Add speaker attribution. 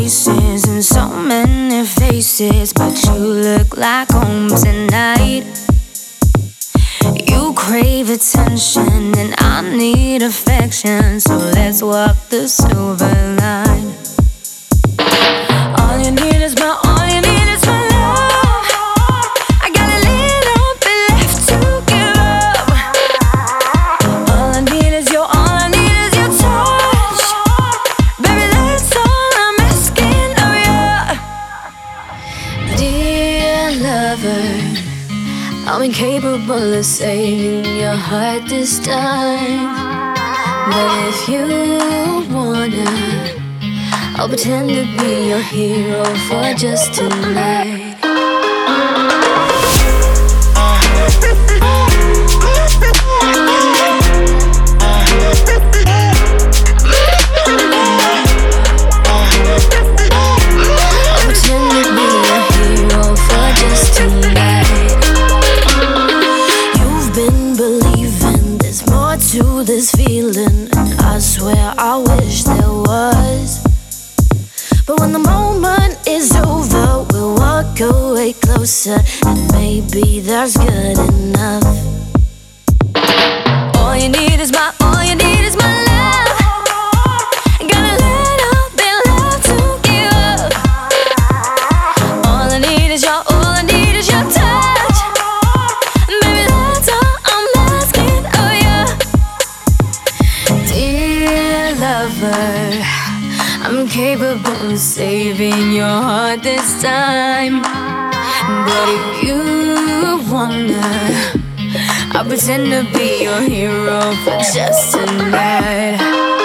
Speaker 1: places and so many faces, but you look like home tonight. You crave attention and I need affection, so let's walk the silver line. All you need is my, all you need is my love. I got a little bit left to give up. All I need is your, all I need is your touch. Baby, that's all I'm asking of you. Dear lover, I'm incapable of saving your heart this time. But if you wanna, I'll pretend to be your hero for just tonight. I'll pretend to be your hero for just tonight. You've been believing there's more to this feeling, and I swear I wish there was. But when the moment is over, we'll walk away closer, and maybe that's good enough. All you need is my, all you need is my love. Got a little bit left to give up. All I need is your, all I need is your touch. Baby, that's all I'm asking of you. Dear lover, I'm capable of saving your heart this time. But if you wanna, I'll pretend to be your hero for just tonight.